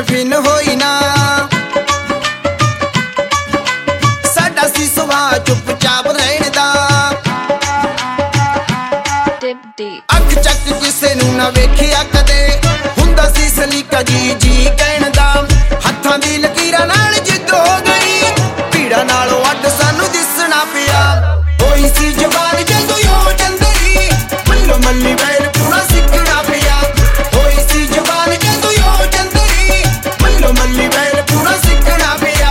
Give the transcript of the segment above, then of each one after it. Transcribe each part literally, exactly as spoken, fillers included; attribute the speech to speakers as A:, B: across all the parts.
A: fin होई ना साडा सी सुभाव चुपचाप रहने दा अख चक किसे नू ना वेखिया कदे हुंदा सी सलीका जी जी कहण दा हत्थां दी लकीरां नाल जिद्द हो गई भीड़ा नालों अड सानू दिसना पिया होई सी जवान जदों यो चंदरी मल्लो मल्ली बैल पूरा सिखना पिया होई सी जवान जदों यो चंदरी मल्लो मल्ली बैल पूरा सिखना पिया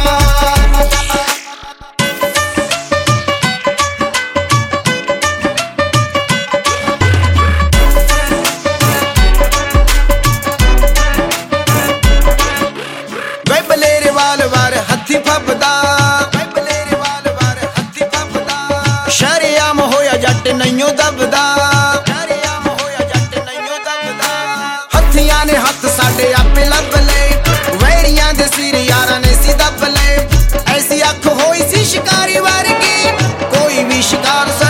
A: बलेरे वाल वार हथी फबदा बलेरे वाल वार हथी फबदा शरियाम होया जट नईओ दबदा शरियाम होया जट नईओ दबदा हथियां ने हथ साडे आपे लब ले वैरियां दे सिर यारां ने सी दब ले ऐसी अख होई सी शिकारी वर्गी कोई भी शिकार